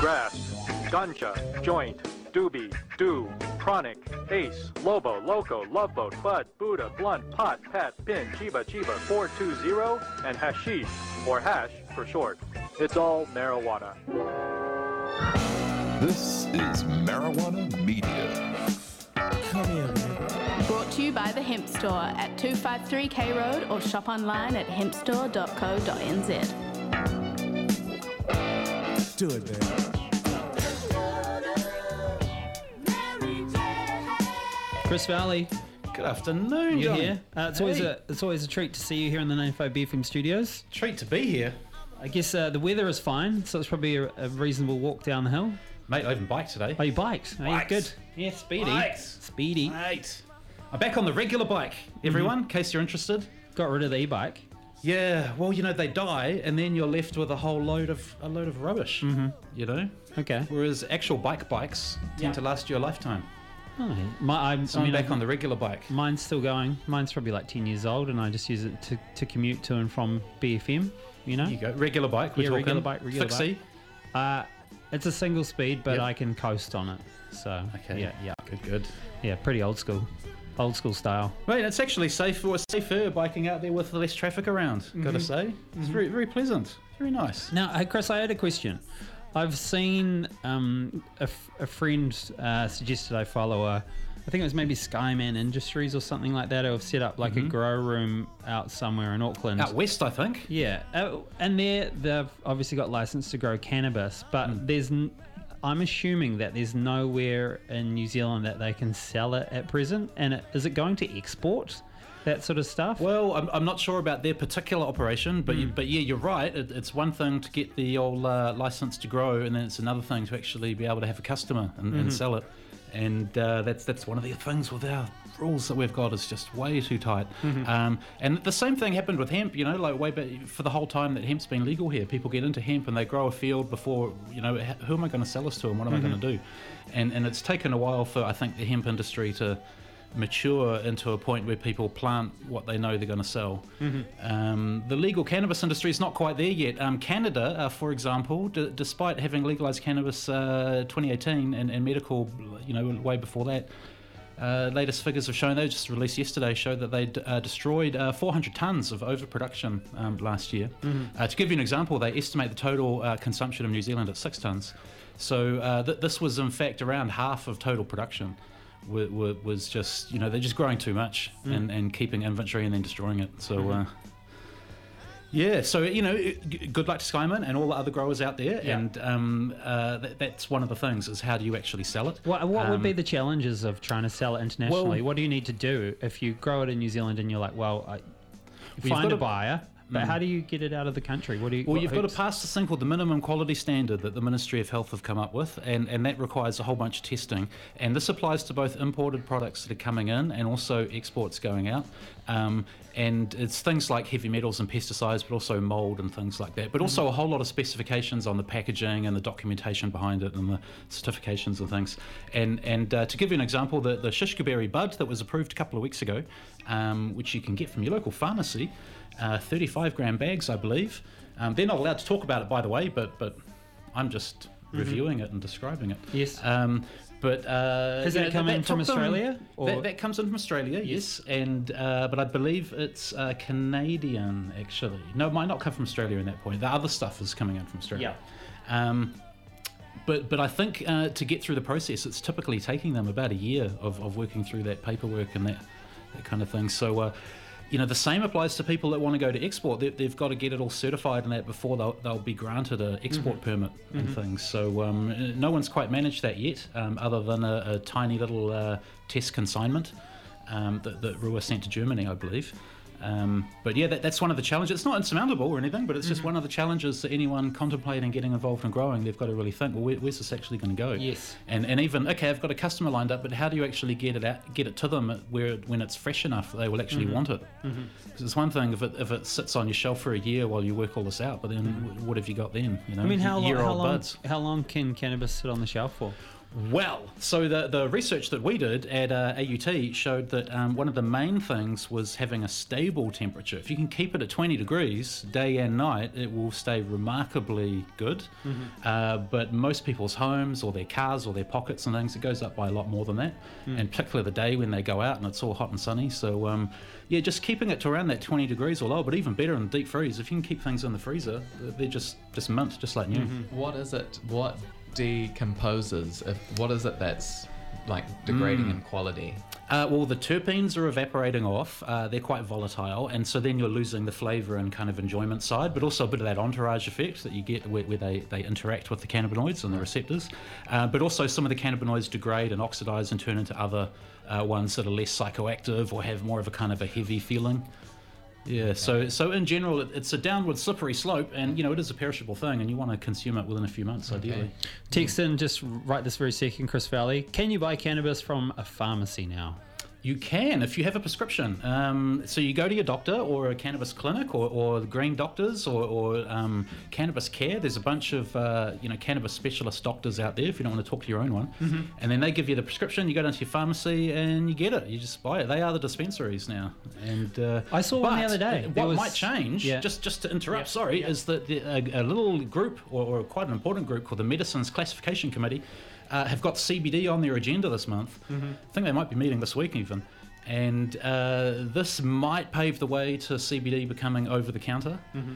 grass, ganja, joint, doobie, do, chronic, ace, lobo, loco, love boat, bud, Buddha, blunt, pot, pat, pin, chiba, 420, and hashish, or hash for short. It's all marijuana. This is Marijuana Media. Come here, man. Brought to you by the Hemp Store at 253 K Road or shop online at hempstore.co.nz. Do it, man. Chris Valley, Good afternoon, you're Johnny. here. It's always a treat to see you here in the 95 BFM studios. Treat to be here. I guess the weather is fine, so it's probably a reasonable walk down the hill. Mate, I even biked today. Oh, you biked? Oh, yeah, Bikes. good. Yeah, speedy. Bikes. Speedy. Mate. I'm back on the regular bike, everyone, in case you're interested. Got rid of the e-bike. Yeah, well, you know, they die, and then you're left with a load of rubbish, you know? Okay. Whereas actual bikes tend to last you a lifetime. Oh, I'm back on the regular bike. Mine's still going. Mine's probably like 10 years old, and I just use it to commute to and from BFM, you know? There you go. Regular bike. We're talking. Regular Fixie. bike. It's a single speed, but Yep. I can coast on it. So, Okay. yeah. Good. Yeah, pretty old school. Old school style. Mate, it's actually safer biking out there with less traffic around, gotta say. It's very, very pleasant. Very nice. Now, hey, Chris, I had a question. I've seen a friend suggested I follow I think it was maybe Skyman Industries or something like that, who have set up like a grow room out somewhere in Auckland. Out west, I think. Yeah, and they've obviously got license to grow cannabis, but I'm assuming that there's nowhere in New Zealand that they can sell it at present. And is it going to export that sort of stuff? Well, I'm not sure about their particular operation, but yeah, you're right. It's one thing to get the old license to grow, and then it's another thing to actually be able to have a customer and sell it. And that's one of the things with our rules that we've got is just way too tight. And the same thing happened with hemp, you know, like way back for the whole time that hemp's been legal here. People get into hemp and they grow a field before, you know, who am I going to sell this to and what am I going to do? And it's taken a while for, I think, the hemp industry to mature into a point where people plant what they know they're going to sell. The legal cannabis industry is not quite there yet. Canada, for example, despite having legalized cannabis 2018 and medical, you know, way before that, latest figures have shown, they just released yesterday, show that they destroyed 400 tonnes of overproduction last year. To give you an example, they estimate the total consumption of New Zealand at 6 tonnes. So this was in fact around half of total production. Was just, you know, they're just growing too much and keeping inventory and then destroying it. So so, you know, good luck to Skyman and all the other growers out there. Yeah. And that's one of the things, is how do you actually sell it? What would be the challenges of trying to sell it internationally? What do you need to do if you grow it in New Zealand and you're like, find a buyer? But how do you get it out of the country? You've got to pass this thing called the minimum quality standard that the Ministry of Health have come up with, and that requires a whole bunch of testing. And this applies to both imported products that are coming in and also exports going out. And it's things like heavy metals and pesticides, but also mold and things like that. But also a whole lot of specifications on the packaging and the documentation behind it and the certifications and things. And to give you an example, the shishkaberry bud that was approved a couple of weeks ago, which you can get from your local pharmacy, 35-gram bags, I believe. They're not allowed to talk about it, by the way, but I'm just reviewing it and describing it. Yes. But has that come in from Australia? That comes in from Australia, yes. And but I believe it's Canadian, actually. No, it might not come from Australia in that point. The other stuff is coming in from Australia. Yeah. But I think to get through the process, it's typically taking them about a year of working through that paperwork and that kind of thing. So, you know, the same applies to people that want to go to export. They've got to get it all certified and that before they'll be granted an export permit and things. So no one's quite managed that yet, other than a tiny little test consignment that Rua sent to Germany, I believe. But yeah, that's one of the challenges. It's not insurmountable or anything, but it's just one of the challenges that anyone contemplating getting involved in growing, they've got to really think, well, where's this actually going to go? Yes. And even, okay, I've got a customer lined up, but how do you actually get it to them when it's fresh enough that they will actually want it? Because it's one thing if it sits on your shelf for a year while you work all this out, but then what have you got then? You know, I mean, how year-old buds. long can cannabis sit on the shelf for? Well, so the research that we did at AUT showed that one of the main things was having a stable temperature. If you can keep it at 20 degrees day and night, it will stay remarkably good. But most people's homes or their cars or their pockets and things, it goes up by a lot more than that. And particularly the day when they go out and it's all hot and sunny. So, just keeping it to around that 20 degrees or lower, but even better in deep freeze. If you can keep things in the freezer, they're just mint, just like new. What is it? What decomposes? What is it that's like degrading in quality? Well, the terpenes are evaporating off. They're quite volatile, and so then you're losing the flavour and kind of enjoyment side, but also a bit of that entourage effect that you get where they interact with the cannabinoids and the receptors. But also some of the cannabinoids degrade and oxidise and turn into other ones that are less psychoactive or have more of a kind of a heavy feeling. Yeah, so in general, it's a downward slippery slope, and it is a perishable thing, and you want to consume it within a few months, ideally. Text in just right this very second, Chris Valley. Can you buy cannabis from a pharmacy now? You can, if you have a prescription. So you go to your doctor or a cannabis clinic or the Green Doctors or Cannabis Care. There's a bunch of cannabis specialist doctors out there if you don't want to talk to your own one. And then they give you the prescription. You go down to your pharmacy and you get it. You just buy it. They are the dispensaries now. And I saw one the other day. What might change, just to interrupt, is that a little group or quite an important group called the Medicines Classification Committee have got CBD on their agenda this month. I think they might be meeting this week even. And this might pave the way to CBD becoming over-the-counter.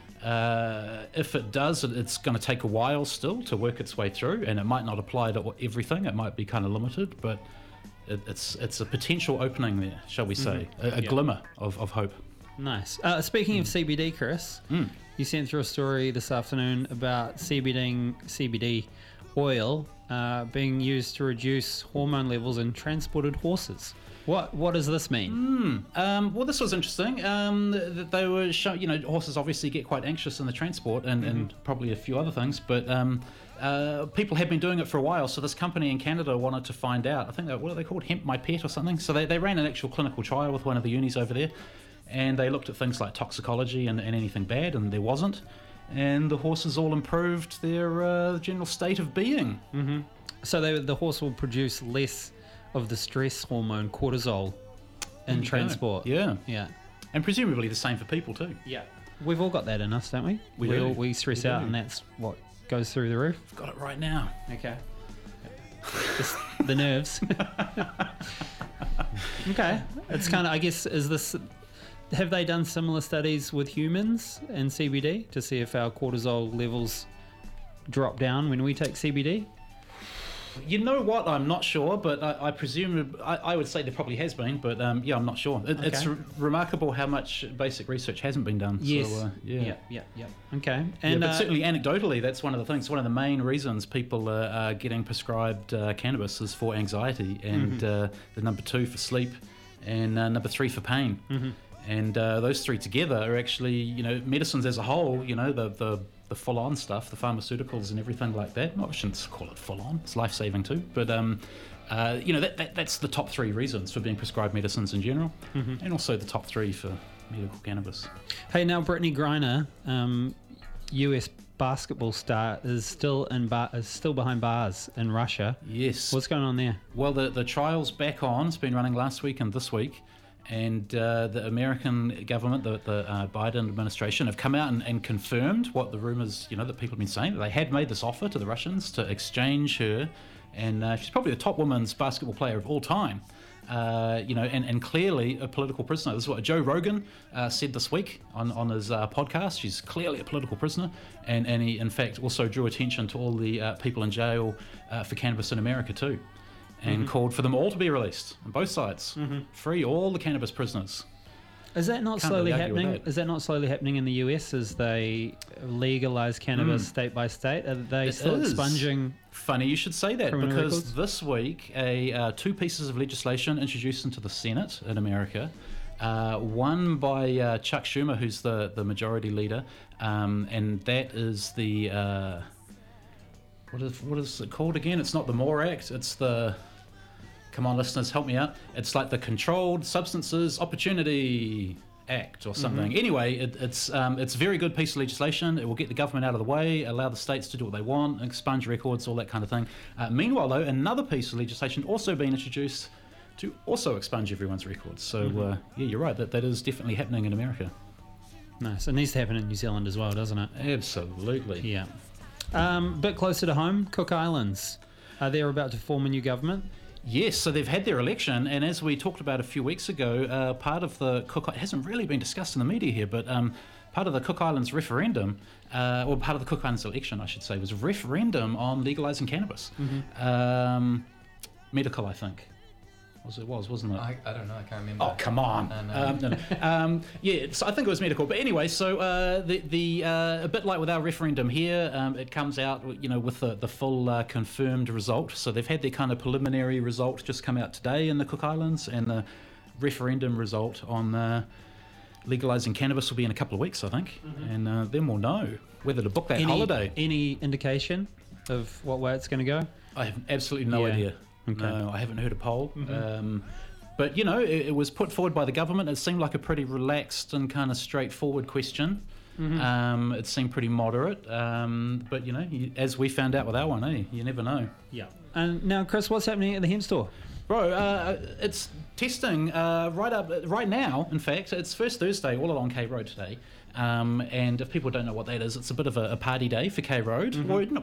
If it does, it's going to take a while still to work its way through, and it might not apply to everything. It might be kind of limited, but it's a potential opening there, shall we say, a glimmer of hope. Nice. Speaking of CBD, Chris, you sent through a story this afternoon about CBD oil being used to reduce hormone levels in transported horses. What does this mean? Well, this was interesting. They were showing, horses obviously get quite anxious in the transport and probably a few other things, but people have been doing it for a while. So this company in Canada wanted to find out. I think what are they called? Hemp My Pet or something. So they ran an actual clinical trial with one of the unis over there, and they looked at things like toxicology and anything bad, and there wasn't. And the horses all improved their general state of being. So the horse will produce less of the stress hormone cortisol in transport. Yeah. Yeah. And presumably the same for people too. Yeah. We've all got that in us, don't we? We stress out, and that's what goes through the roof. I've got it right now. Okay. Just the nerves. Okay. It's kind of, I guess, have they done similar studies with humans and CBD to see if our cortisol levels drop down when we take CBD? You know what? I'm not sure, but I presume I would say there probably has been, but I'm not sure. It's remarkable how much basic research hasn't been done. Yes. So, yeah. Okay. And but certainly anecdotally, that's one of the things. One of the main reasons people are getting prescribed cannabis is for anxiety, and the number 2 for sleep, and number 3 for pain. And those three together are actually, medicines as a whole. The full-on stuff, the pharmaceuticals and everything like that. I shouldn't call it full-on. It's life-saving too. But that's the top 3 reasons for being prescribed medicines in general, and also the top 3 for medical cannabis. Hey, now Brittany Griner, US basketball star, is still behind bars in Russia. Yes. What's going on there? Well, the trial's back on. It's been running last week and this week. And the American government, the Biden administration, have come out and confirmed what the rumours, that people have been saying. They had made this offer to the Russians to exchange her, and she's probably the top women's basketball player of all time. And clearly a political prisoner. This is what Joe Rogan said this week on his podcast. She's clearly a political prisoner, and he, in fact, also drew attention to all the people in jail for cannabis in America too. And called for them all to be released on both sides. Free all the cannabis prisoners. Is that not slowly happening? Is that not slowly happening in the US as they legalise cannabis state by state? Are they still expunging? Funny you should say that, because records? this week 2 pieces of legislation introduced into the Senate in America. One by Chuck Schumer, who's the majority leader, and that is the what is it called again? It's not the MORE Act. It's the Come on, listeners, help me out. It's like the Controlled Substances Opportunity Act or something. Anyway, it's a very good piece of legislation. It will get the government out of the way, allow the states to do what they want, expunge records, all that kind of thing. Meanwhile, though, another piece of legislation also being introduced to also expunge everyone's records. So, yeah, you're right. That is definitely happening in America. Nice. It needs to happen in New Zealand as well, doesn't it? Absolutely. Yeah. Bit closer to home, Cook Islands. They're about to form a new government. Yes, so they've had their election, and as we talked about a few weeks ago, part of the Cook... It hasn't really been discussed in the media here, but part of the Cook Islands referendum, or part of the Cook Islands election, I should say, was a referendum on legalising cannabis. Medical, I think. Wasn't it? I don't know. I can't remember. Oh, come on. No. Yeah, so I think it was medical. But anyway, so a bit like with our referendum here, it comes out, with the full confirmed result. So they've had their kind of preliminary result just come out today in the Cook Islands, and the referendum result on legalising cannabis will be in a couple of weeks, I think. And then we'll know whether to book that holiday. Any indication of what way it's going to go? I have absolutely no idea. Okay. No, I haven't heard a poll. But, it was put forward by the government. It seemed like a pretty relaxed and kind of straightforward question. It seemed pretty moderate. But, as we found out with our one, you never know. Yeah. And now, Chris, what's happening at the hemp store? Bro, it's testing right now. In fact, it's First Thursday all along K Road today. And if people don't know what that is, it's a bit of a party day for K Road.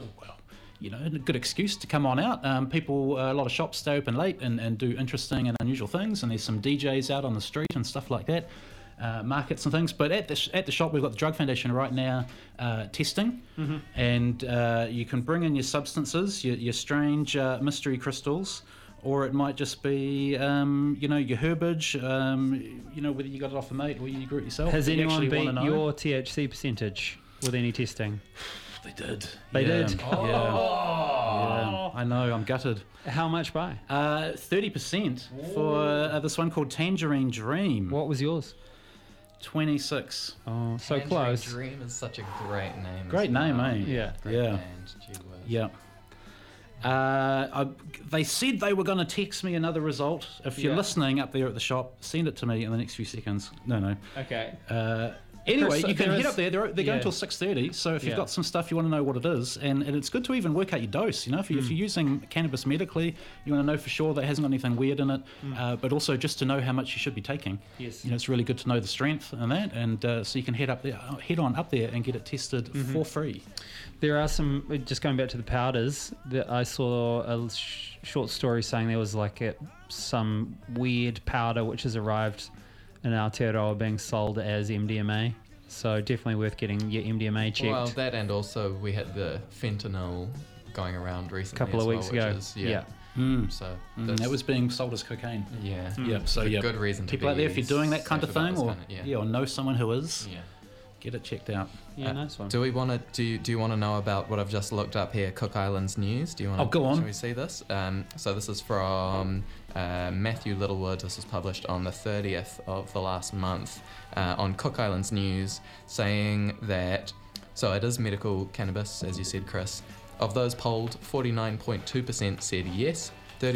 A good excuse to come on out. A lot of shops stay open late and do interesting and unusual things, and there's some DJs out on the street and stuff like that, markets and things. But at the shop, we've got the Drug Foundation right now testing, and you can bring in your substances, your strange mystery crystals, or it might just be, your herbage, whether you got it off a mate or you grew it yourself. Has anyone beat your your THC percentage with any testing? They did. They did? Yeah, I know, I'm gutted. How much by? 30% for this one called Tangerine Dream. What was yours? 26. Oh, so Tangerine close. Dream is such a great name. Great name, eh? Yeah. Great Yeah. band, gee whiz. Yeah. They said they were going to text me another result. If you're listening up there at the shop, send it to me in the next few seconds. No. Okay. Anyway, Chris, you can there head is- up there. They're going yeah. until 6:30. So if you've Yeah. got some stuff you want to know what it is, and it's good to even work out your dose. If you're using cannabis medically, you want to know for sure that it hasn't got anything weird in it. But also just to know how much you should be taking. Yes. It's really good to know the strength and that, and so you can head on up there and get it tested for free. There are some, just going back to the powders, that I saw a short story saying there was some weird powder which has arrived in Aotearoa being sold as MDMA. So definitely worth getting your MDMA checked. Well, that, and also we had the fentanyl going around recently. Couple of weeks ago. Yeah. Yeah. So That was being sold as cocaine. yeah. Yep. So It's a yeah, good reason to people out be there, if you're doing that kind of safe about thing, this or kind of- or know someone who is, Yeah. get it checked out. Yeah, nice one. Do we want to? Do you want to know about what I've just looked up here? Cook Islands News. Do you want? Oh, go on. Shall we see this? So this is from Matthew Littlewood. This was published on the 30th of the last month on Cook Islands News, saying that it is medical cannabis, as you said, Chris. Of those polled, 49.2% said yes,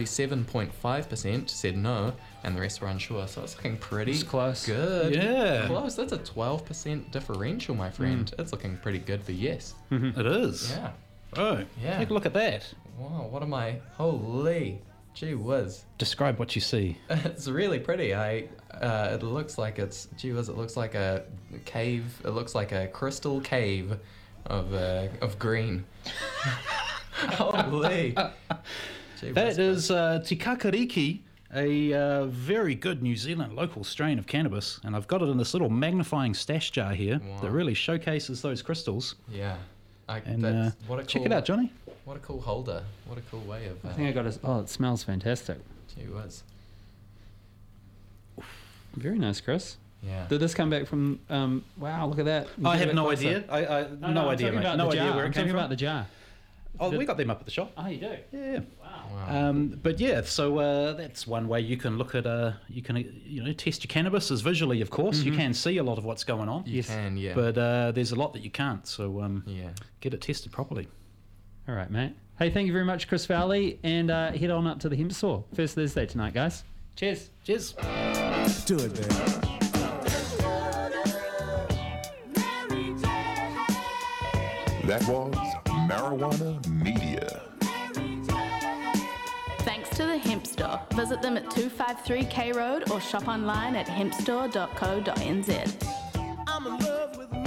37.5% said no, and the rest were unsure. So it's looking pretty It's close. good. Yeah. Close. That's a 12% differential, my friend. It's looking pretty good for yes. It is. Yeah. Oh, Yeah. take a look at that. Wow, what am I? Holy, gee whiz. Describe what you see. It's really pretty. It looks like it's, gee whiz, it looks like a cave. It looks like a crystal cave of green. Holy. Gee whiz, That is Te Kakariki, a very good New Zealand local strain of cannabis, and I've got it in this little magnifying stash jar here Wow. that really showcases those crystals. Yeah. And What a check cool, it out, Johnny. What a cool holder. What a cool way of. I think I got a... Oh, it smells fantastic. Gee whiz. Very nice, Chris. Yeah. Did this come back from... wow, look at that. I Get a have bit no closer. idea. No I'm idea, talking mate. about No the idea jar. where it I'm came talking from. about the jar. Oh, we got them up at the shop. Oh, you do? Yeah. Wow. But yeah, so that's one way you can look at you can test your cannabis as visually, of course. You can see a lot of what's going on. You can, yeah. But there's a lot that you can't. So yeah. get it tested properly. All right, mate. Hey, thank you very much, Chris Fowley, and head on up to the hemp store. First Thursday tonight, guys. Cheers. Cheers. Do it, man. That was Marijuana Media. Thanks to the Hemp Store. Visit them at 253 K Road or shop online at hempstore.co.nz. I'm in love with